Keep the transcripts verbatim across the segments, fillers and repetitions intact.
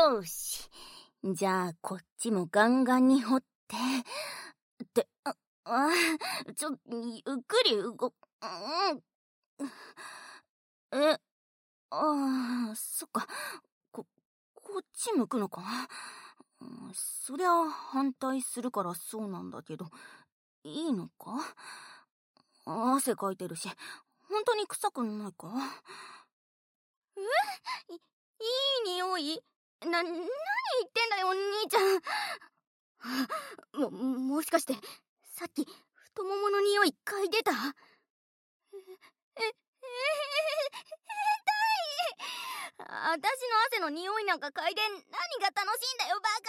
よーし。じゃあ、こっちもガンガンに掘って。って、あ、あ、ちょ、ゆっくり動、うん。え、ああ、そっか。こ、こっち向くのか。うん、そりゃ反対するからそうなんだけど、いいのか？汗かいてるし、本当に臭くないか？え？い、いい匂い？な、何言ってんだよ、お兄ちゃん。も、もしかして、さっき、太ももの匂い嗅いでた？え、え、えー、痛い！あたしの汗の匂いなんか嗅いで何が楽しいんだよ、バ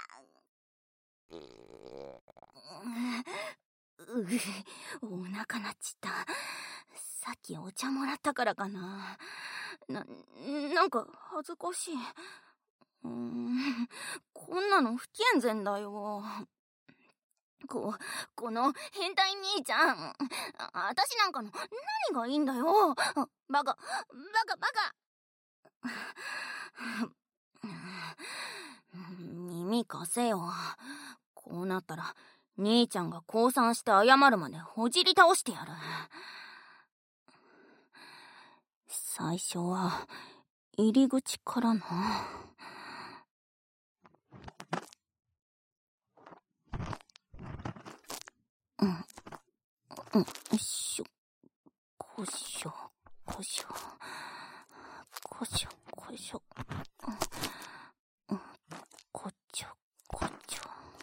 カ！うう、お腹鳴っちった。さっきお茶もらったからかな。な、なんか恥ずかしい。うーん、こんなの不健全だよ。こ、この変態兄ちゃん。あ、あたしなんかの何がいいんだよ。バカ、バカ、バカ。耳貸せよ。こうなったら、兄ちゃんが降参して謝るまでほじり倒してやる。最初は、入り口からな。うん。うん、よいしょ。こしょ、こしょ。こしょ、こしょ。うん、こちょ、こちょ。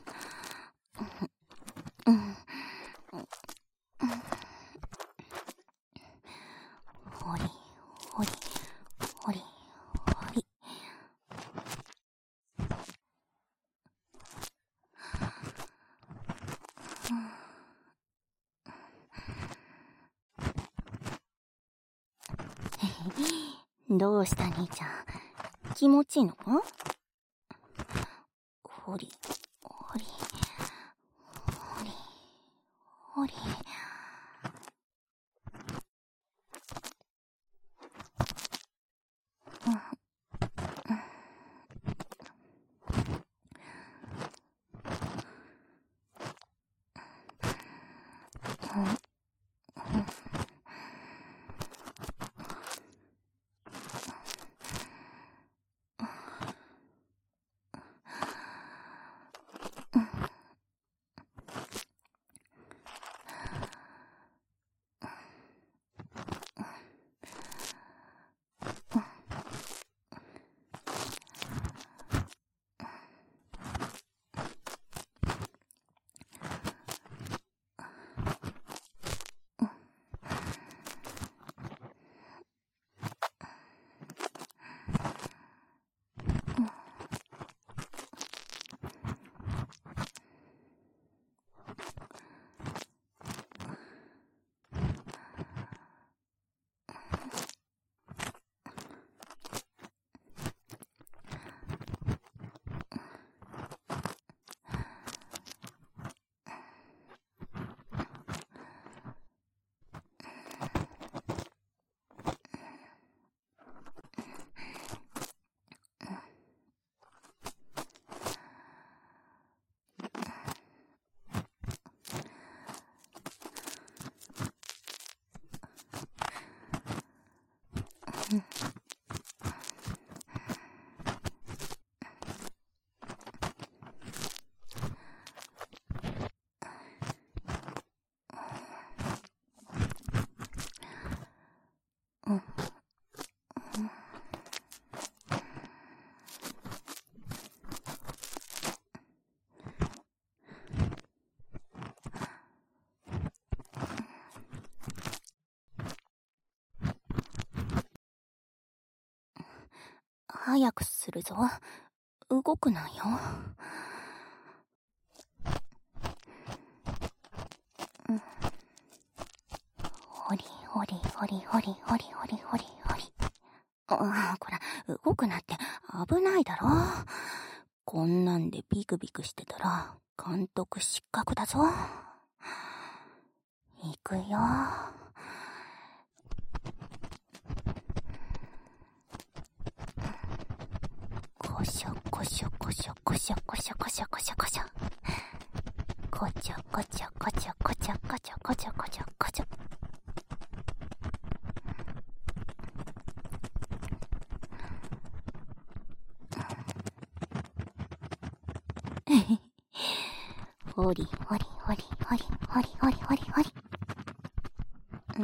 うん、うん。ほり、ほり、ほり、ほり。どうした兄ちゃん、気持ちいいのか？ほり、ほり、ほり、ほり。早くするぞ。動くなよ。うん。ほりほりほりほりほりほりほりほり。ああ、こら、動くなって危ないだろ。こんなんでビクビクしてたら監督失格だぞ。行くよ。こしょしょこしょこしょこしょこしょこしょこしょこちょこちょこちょこちょこちょこちょこちょこちょほりほりほりほりほりほりほりほり。うん。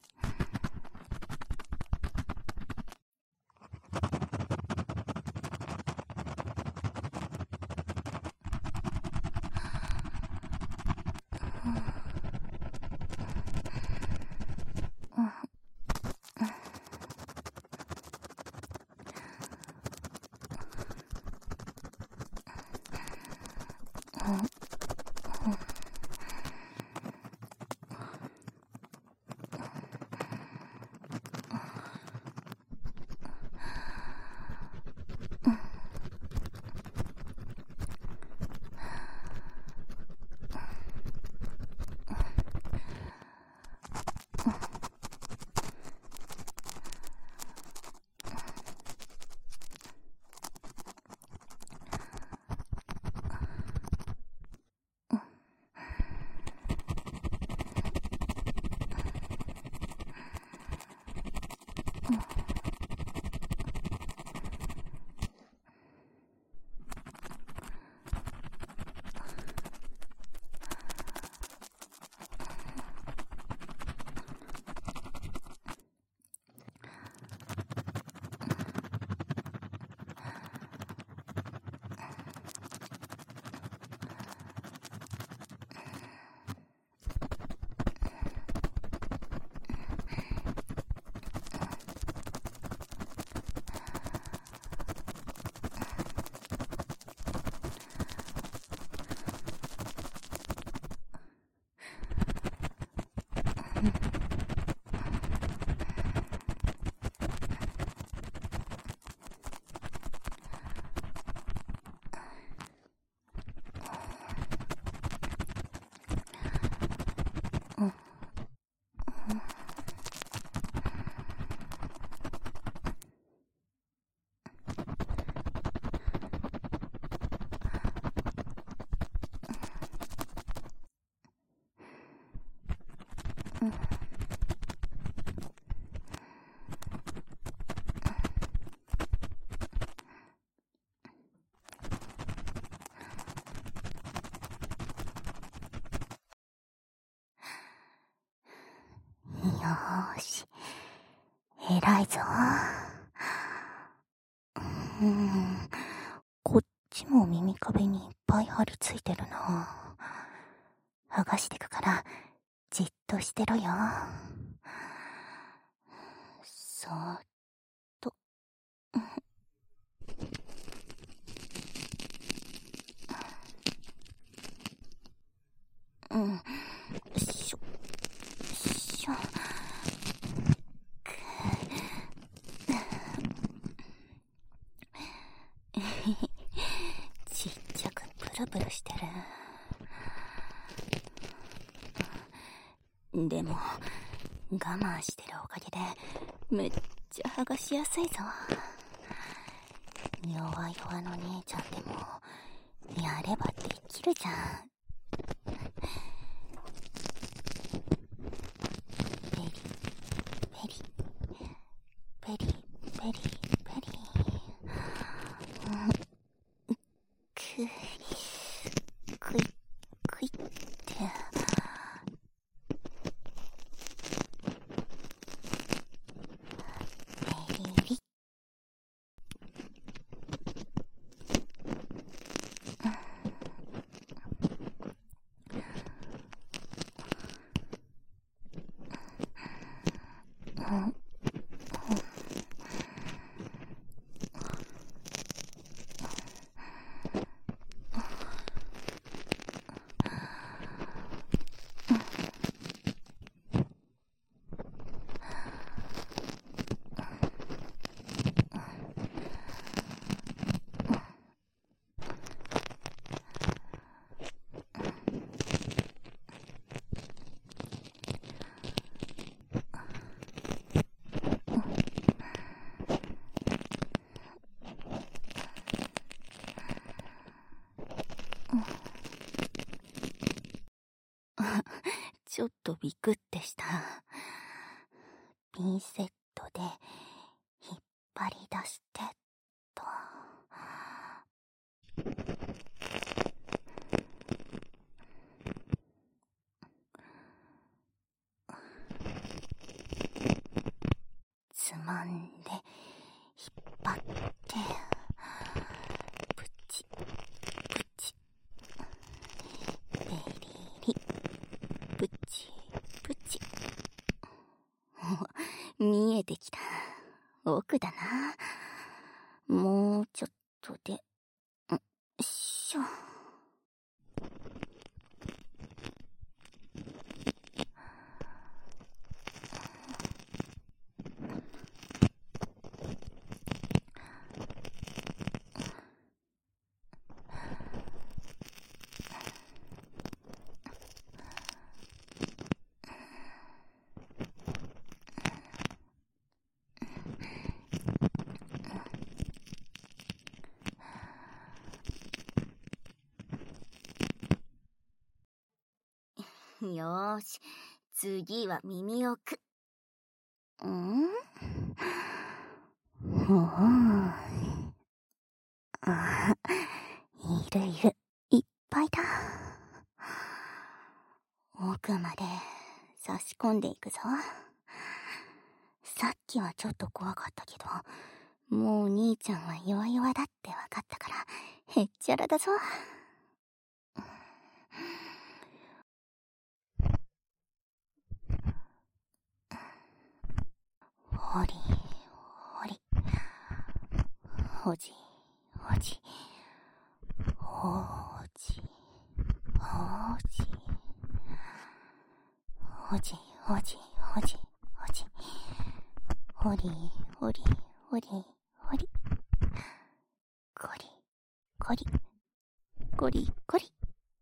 よーし、偉いぞ。うーん、こっちも耳壁にいっぱい張り付いてるな。剥がしてくからじっとしてろよ。そーっと。うん、よいしょしょ。ちっちゃくプルプルしてる。でも我慢してるおかげでめっちゃ剥がしやすいぞ。弱々の姉ちゃんでもやればできるじゃん。ペリペリペリペリペリ、うん、くくいくいってペリリ。 ちょっとビクってした。ピンセットで引っ張り出してと。つまんで引っ張ってプチプチベリリプチプチ見えてきた。奥だな。もうちょっとで、んしょ。よーし、次は耳奥。ん？おー。あ、いるいる。いっぱいだ。奥まで差し込んでいくぞ。さっきはちょっと怖かったけど、もう兄ちゃんは弱々だって分かったから、へっちゃらだぞ。ほりほり、ほじほじ、ほじほじ、ほじほじほじほじ、ほりほりほりほり、こりこりこりこり。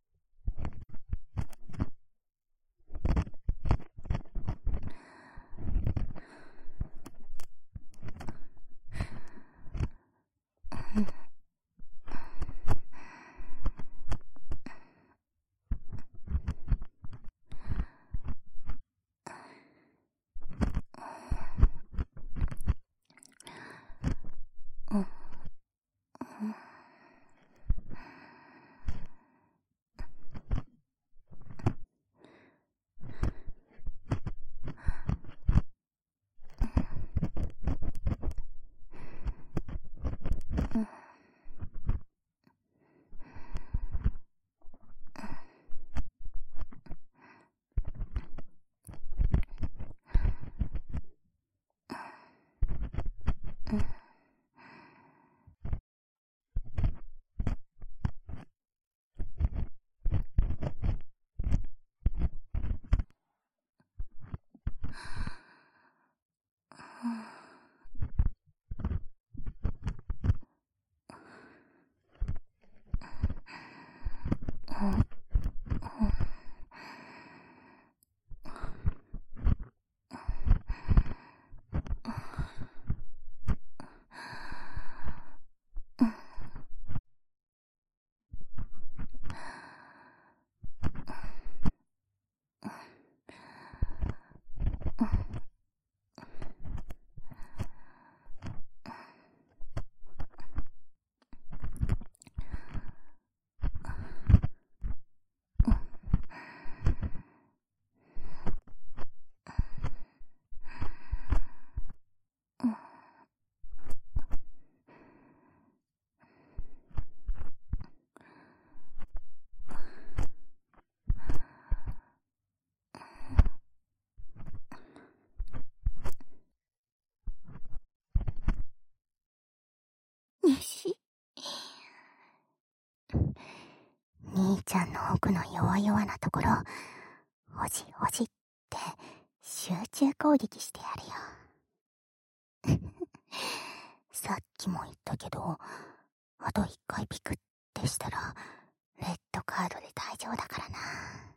兄ちゃんの奥の弱々なところ、ほじほじって集中攻撃してやるよ。さっきも言ったけど、あと一回ピクってしたら、レッドカードで大丈夫だからな。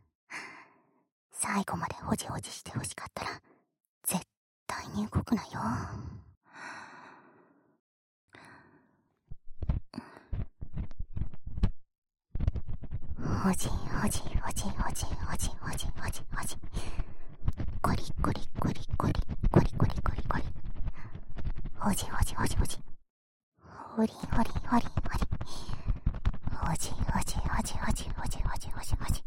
最後までほじほじしてほしかったら、絶対に動くなよ。ほほじほじほじほじほじほじほじほじ。コリコリコリコリコリコリコリコリ。ほじほじほじほじ。ほりほりほりほり。ほじほじほじほじほじほじほじほじ。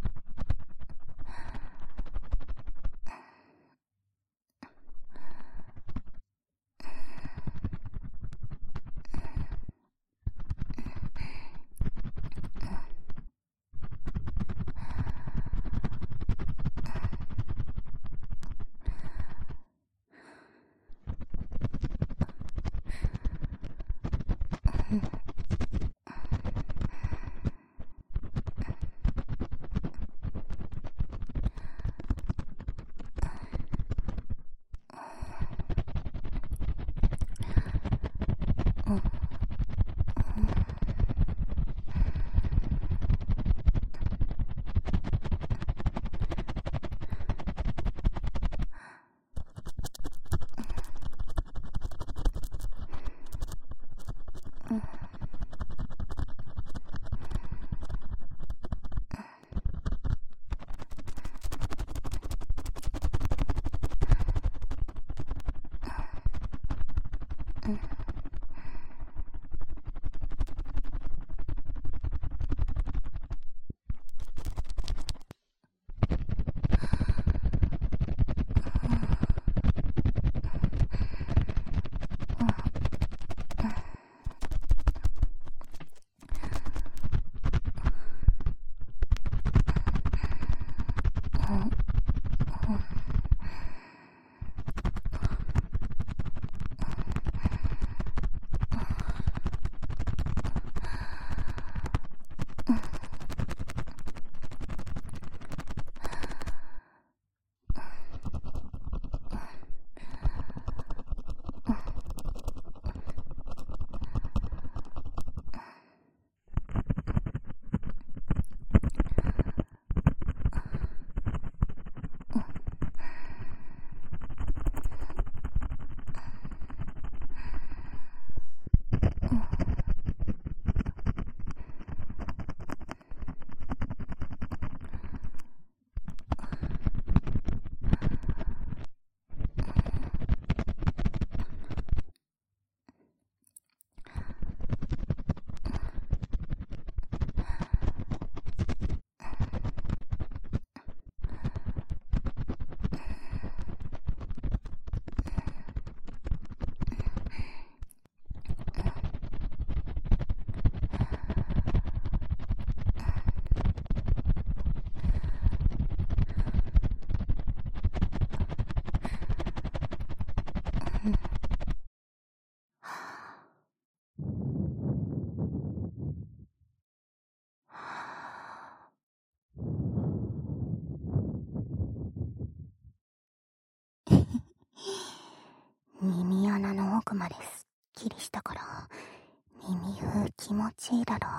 耳穴の奥まですっきりしたから耳風気持ちいいだろ。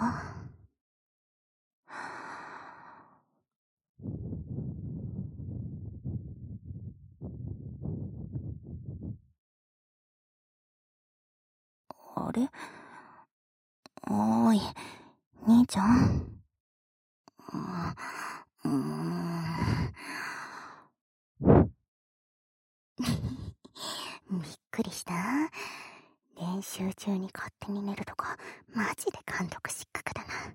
あれ、おーい、兄ちゃん。うーんびっくりした。練習中に勝手に寝るとかマジで監督失格だな。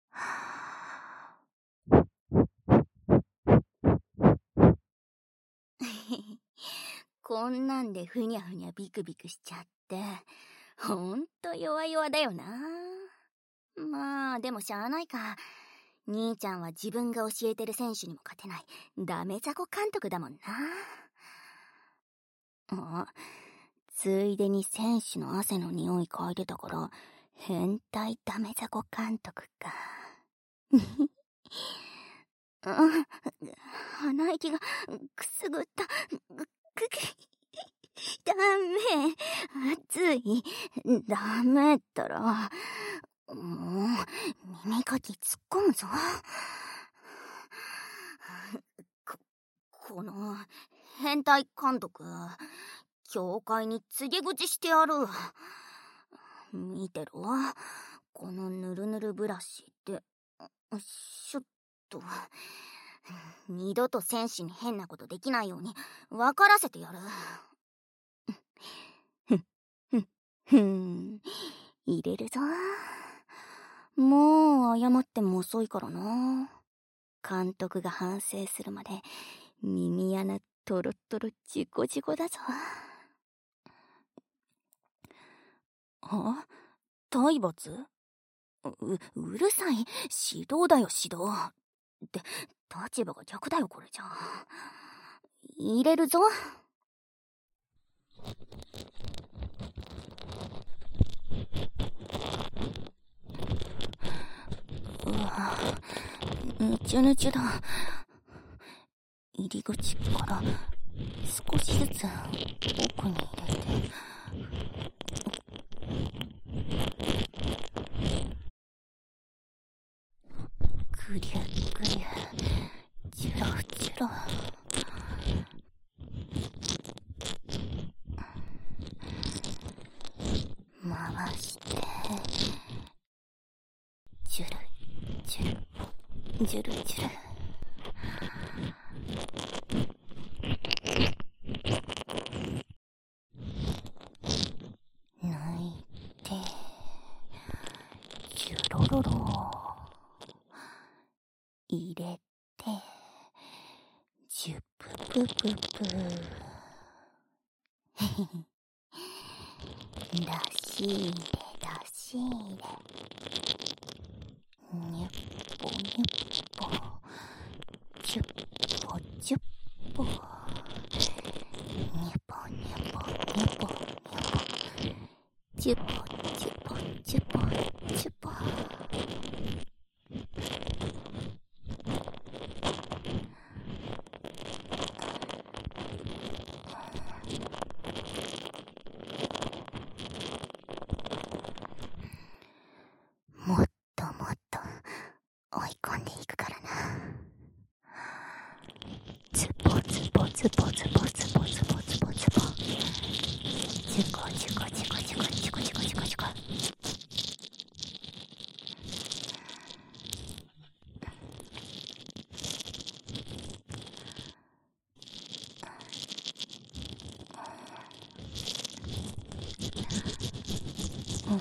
こんなんでふにゃふにゃビクビクしちゃってほんと弱々だよな。まあでもしゃあないか。兄ちゃんは自分が教えてる選手にも勝てないダメザコ監督だもんな。あ、ついでに選手の汗の匂い嗅いでたから変態ダメザコ監督か。あ、鼻息がくすぐった。くダメ。熱い。ダメったら。もう、耳かき突っ込むぞ。こ、この、変態監督、教会に告げ口してやる。見てろ。このぬるぬるブラシで、 しょっと。二度と戦士に変なことできないように分からせてやる。ふん、ふん、ふん。入れるぞ。もう謝っても遅いからな。監督が反省するまで耳穴トロトロジコジコだぞ。あ？体罰？う、うるさい。指導だよ、指導。って、立場が逆だよ、これじゃ。入れるぞ。うわ、ぬちゅぬちゅだ。入り口から少しずつ奥に入れて。ぐりゅぐりゅ、ジュロジュロ。回して、ジュルジュルジュルジュル。抜いて、ジュロロロ。入れて、ジュププププ。出し入れ出し入れ。にゅっぽにゅっぽ。ジュッポジュッポ。にゅぽにゅぽにゅぽにゅぽ。ジュポジュポジュポジュポ。もっともっと追い込んでいくからな。ズポズポズポズポズポズポズポズポ。ズコズコズコズコズコズコズコズコ。うん。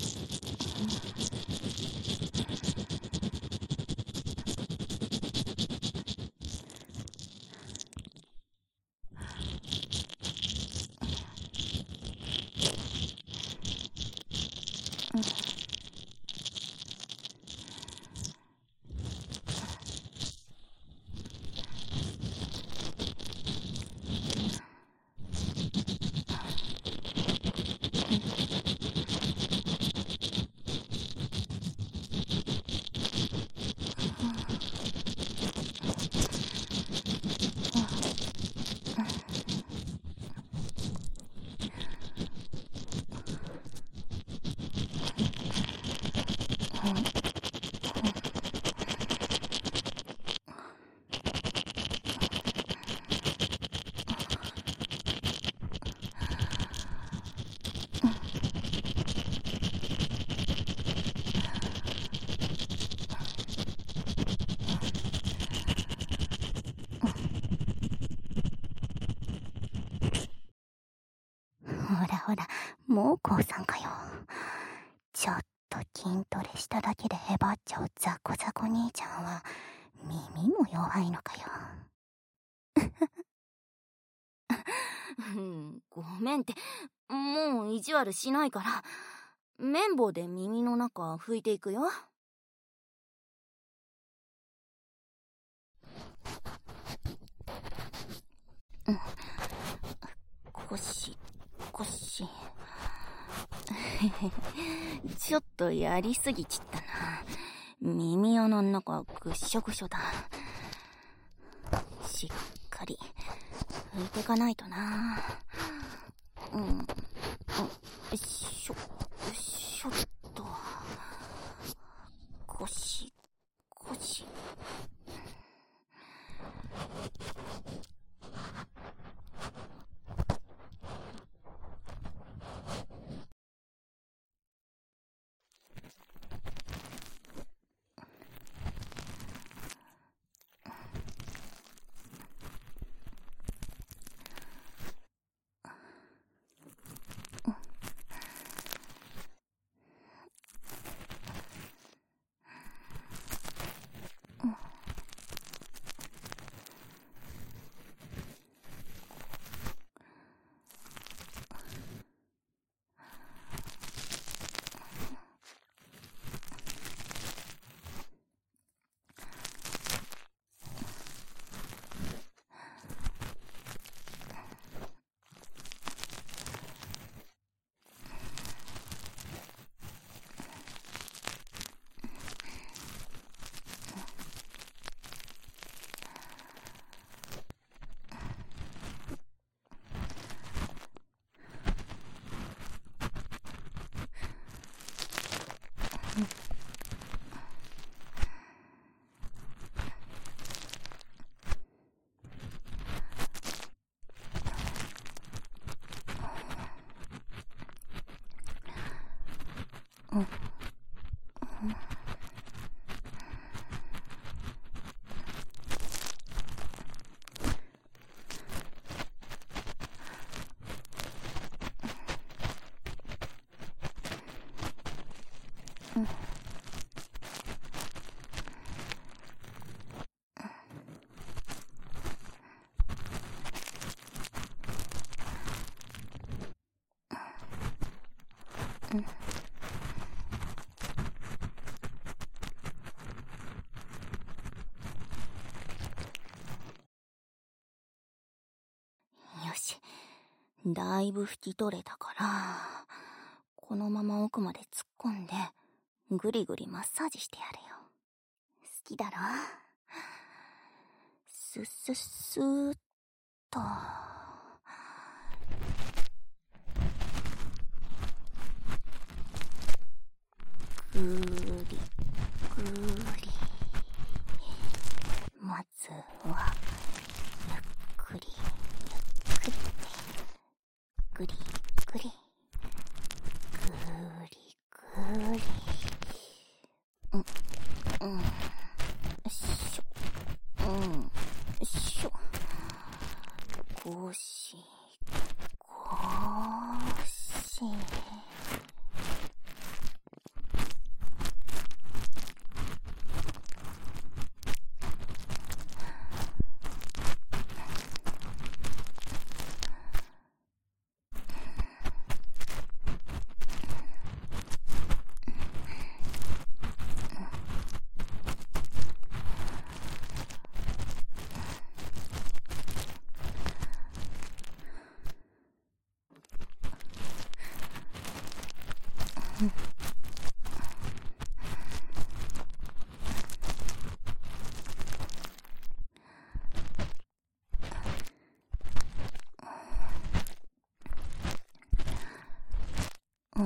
ほらほら、もう降参かよ。ちょっと筋トレしただけでへばっちゃうザコザコ兄ちゃんは耳も弱いのかよ。うん、ごめんって、もう意地悪しないから。綿棒で耳の中拭いていくよ。うん、腰腰。ちょっとやりすぎちったな。耳穴の中ぐっしょぐしょだ。しっかり拭いてかないとな。うん、うん、よいしょよいしょっと。腰腰。 うん。よし。だいぶ拭き取れたから、このまま奥まで突っ込んで、ぐりぐりマッサージしてやるよ。好きだろ？スッスッスーっと。ぐーり、ぐーり。まずは、ゆっくり、ゆっくり。ぐり、ぐり。ぐーり、ぐーり。うん、うん。よいしょ。うん。よいしょ。ゴシ、ゴシ。うん。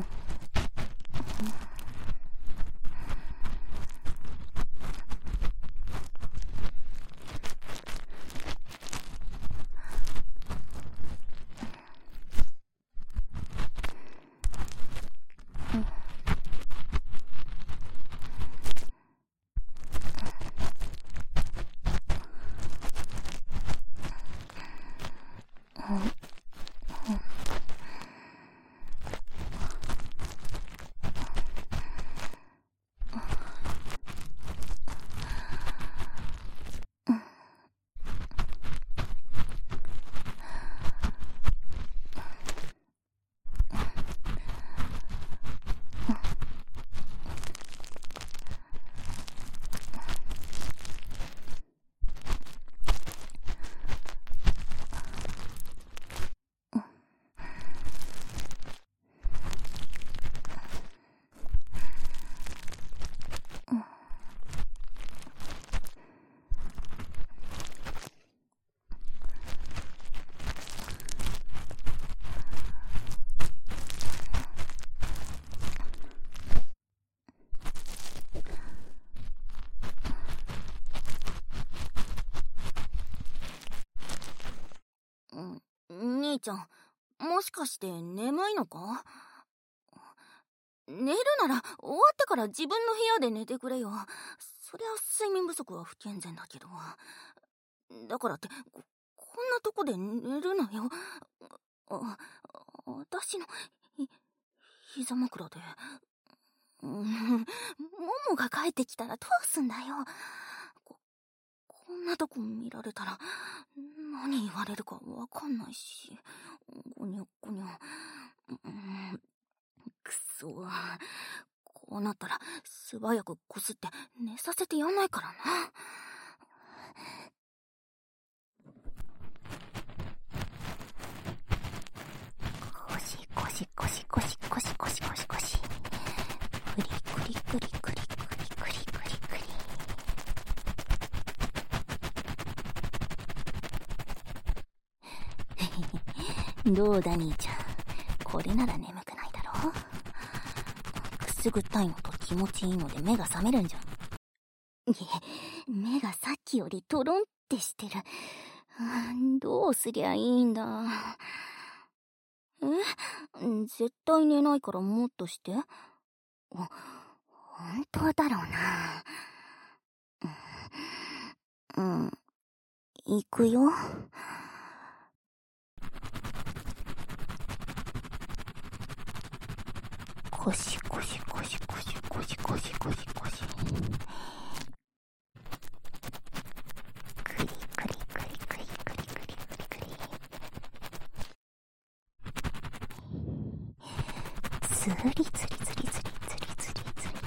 兄ちゃん、もしかして眠いのか？寝るなら終わってから自分の部屋で寝てくれよ。そりゃ睡眠不足は不健全だけど。だからってこ、こんなとこで寝るなよ。あ、私のひ膝枕で。うん、ももが帰ってきたらどうすんだよ。こ、こんなとこ見られたら何言われるかわかんないし。ごにょごにょ。うん、くそ。こうなったら素早くこすって寝させてやんないからな。ゴシゴシゴシゴシゴシゴシゴシゴシ。クリクリクリクリクリクリクリクリ。どうだ兄ちゃん、これなら眠くないだろ。くすぐったいのと気持ちいいので目が覚めるんじゃん。いえ、目がさっきよりトロンってしてる。どうすりゃいいんだ。え？絶対寝ないからもっとして。 本当だろうな。うん、うん、行くよ。コシコシコシコシコシコシコシコシ。クリクリクリクリクリクリクリクリ。ツリツリツリツリツリツリツリツリ。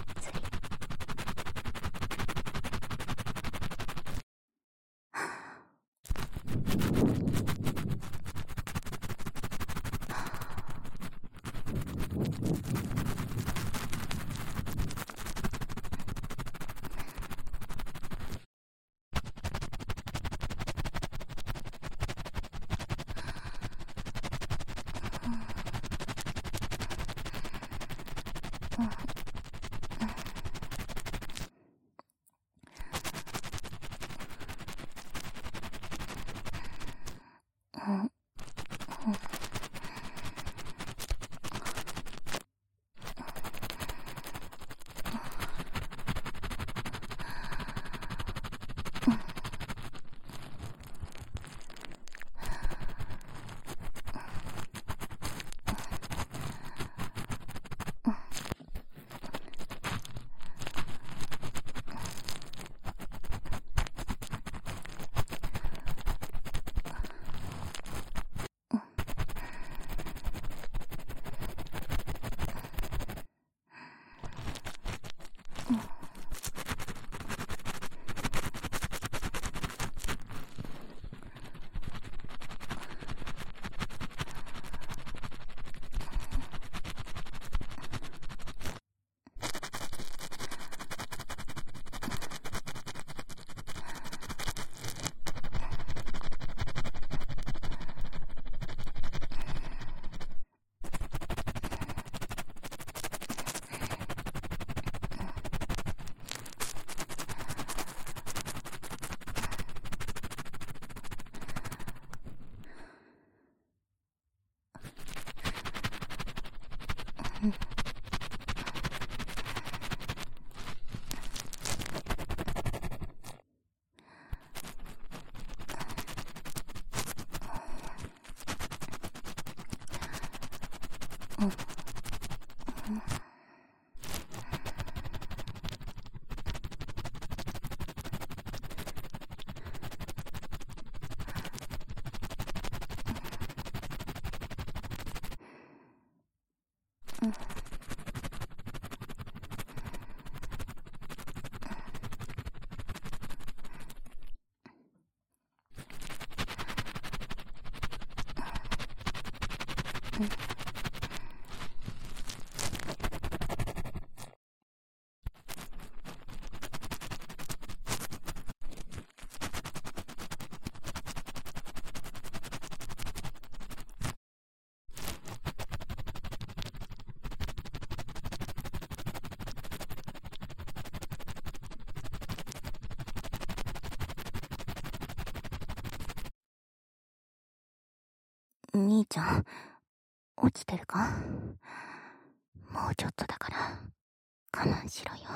兄ちゃん、起きてるか？もうちょっとだから、我慢しろよ。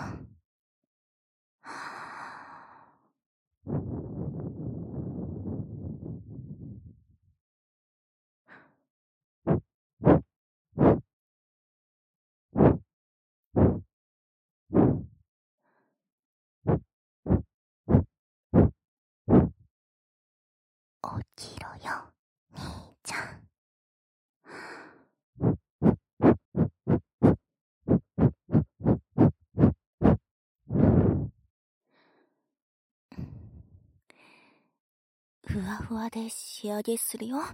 起きろよ、兄ちゃん。ふわふわで仕上げするよ。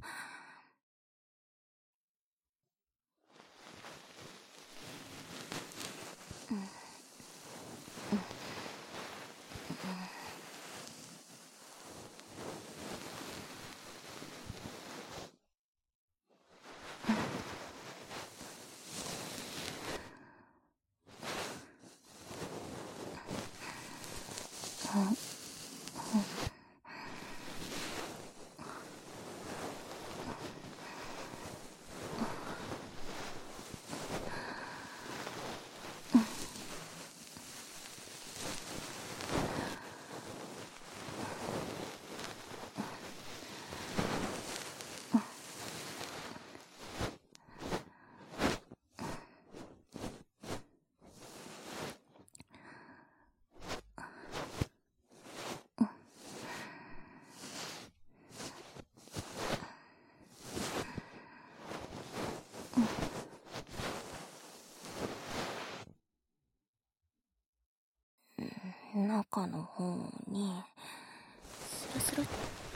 中の方にスルスルっと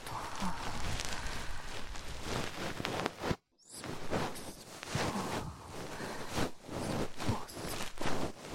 スポスポスポ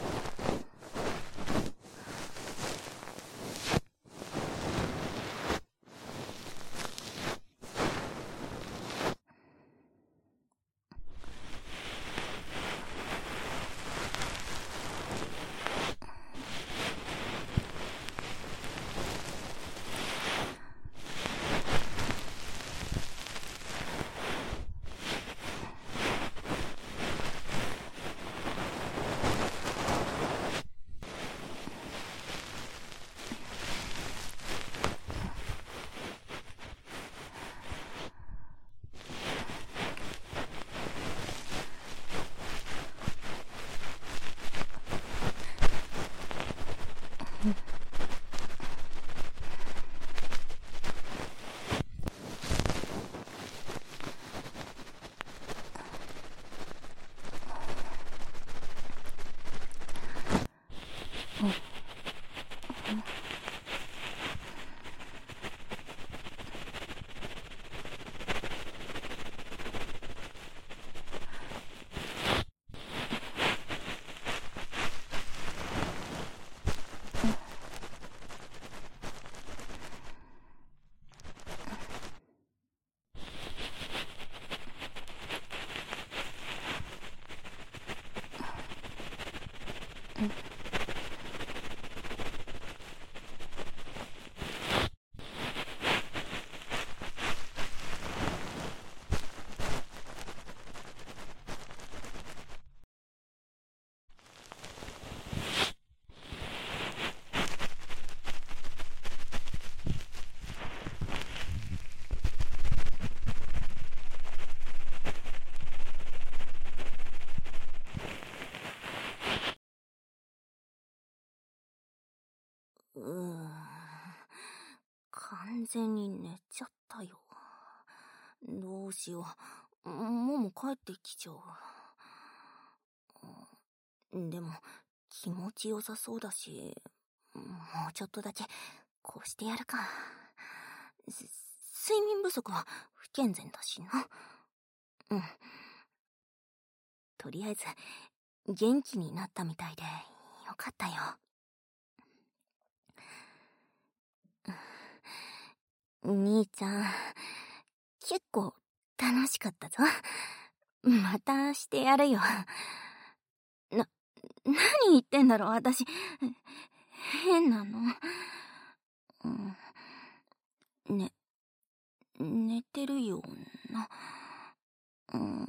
うーん、完全に寝ちゃったよ。どうしよう。もも帰ってきちゃう。でも、気持ちよさそうだし、もうちょっとだけ、こうしてやるか。睡眠不足は不健全だしな。うん。とりあえず、元気になったみたいで、よかったよ。兄ちゃん、結構楽しかったぞ。またしてやるよ。な、何言ってんだろ、私。変なの。うん、ね、寝てるよな。うん、うん、